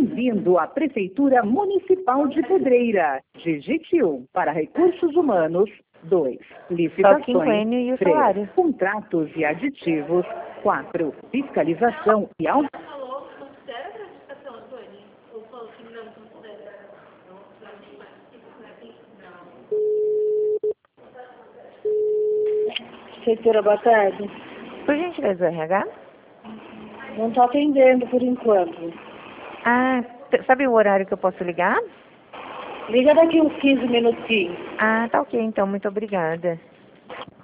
Bem-vindo à Prefeitura Municipal de Pedreira. Digite 1 para recursos humanos, 2 licitações, 3 contratos e aditivos, 4 fiscalização e auto... Falou, considera a gratificação, Antônio? Ou falou que não considera? Prefeitura, boa tarde. Por gentileza, o RH? Não estou atendendo por enquanto. Ah, sabe o horário que eu posso ligar? Liga daqui uns 15 minutinhos. Ah, tá ok, então. Muito obrigada.